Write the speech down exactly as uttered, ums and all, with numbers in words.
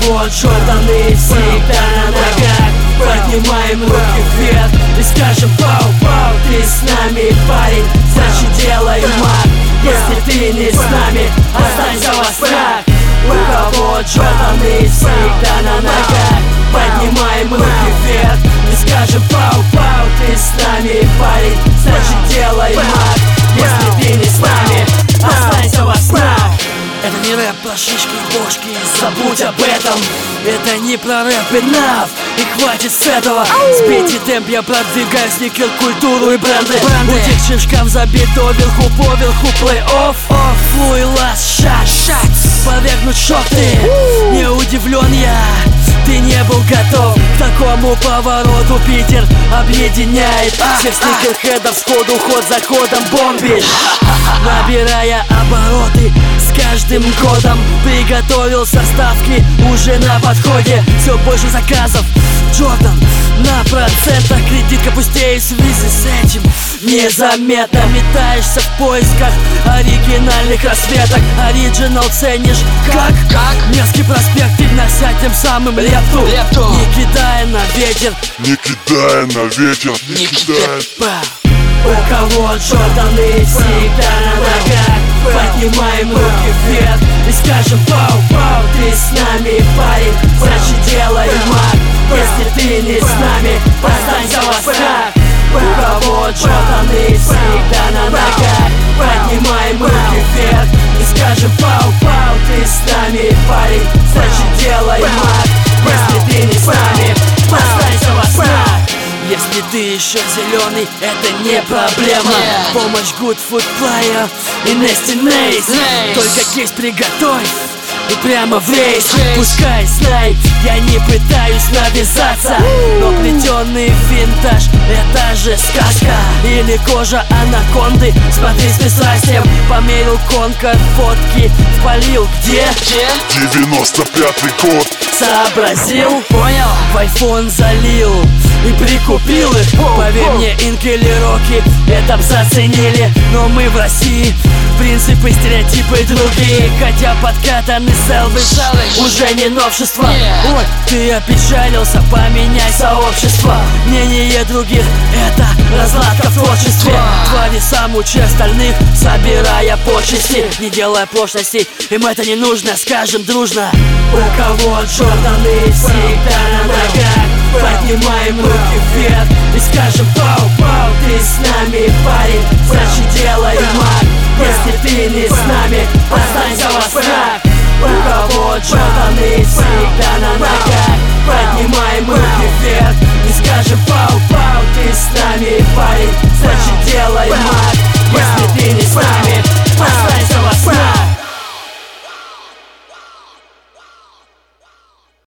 кого Джорданы всегда на ногах. Поднимаем руки вверх и скажем пау-пау. Ты с нами, парень, значит делай маг. Если ты не с нами, останься во снах. У кого Джорданы всегда на ногах. Поднимаем руки вверх и скажем пау-пау. Ты с нами, парень, значит делай маг. Если ты не с нами, останься во снах. Это не рэп про шишки и бошки, забудь об этом. Это не про рэп и нав, и хватит с этого. Сбейте темп, я продвигаю сникер, культуру и бренды. У тех шишкам забит доверху, поверху, плей-офф. Флу и ласт, шат, повергнуть шок ты. Не удивлен я, ты не был готов к такому повороту. Питер объединяет всех сникерхедов, сходу ход за ходом бомбишь, набирая обороты. С каждым годом приготовился, ставки уже на подходе. Все больше заказов, Джордан на процентах. Кредитка пустее в связи с этим. Незаметно метаешься в поисках оригинальных расцветок. Оригинал ценишь как? Как? Невский проспект, внося тем самым лепту, лепту. Не кидая на ветер, не кидая на ветер, не кидая. У кого Джорданы всегда на ногах. Поднимаем руки вверх и скажем пау-пау. Ты с нами, парень, значит делай маг. Если ты не с нами, останься во снах. У кого Джорданы всегда на ногах. Поднимаем руки вверх и скажем пау-пау. Ты с нами, парень, значит делай маг. Если ты не с нами, останься во снах. Если ты еще зеленый, это не проблема. yeah. Помощь Good Food Player и Nasty Nace. Только кейс приготовь и прямо в рейс. Пускай знай, я не пытаюсь навязаться, но плетеный винтаж — это же сказка. Или кожа анаконды, смотри с пристрастием. Померил конкорд, фотки впалил. Где? девяносто пятый год. Сообразил? Понял? В айфон залил и прикупил их. Поверь мне, инк или роки это б заценили. Но мы в России, принципы, стереотипы другие. Хотя подкатаны селвиш уже не новшество. Ой, ты опечалился, поменяй сообщество. Мнение других — это разладка в творчестве. Твори сам, учи остальных, собирая почести. Не делая пошлостей, им это не нужно, скажем дружно. У кого Джорданы всегда на ногах. Поднимаем руки вверх и скажем пау-пау. Ты с нами, парень, значит делай маг. Если ты не с нами, останься во снах.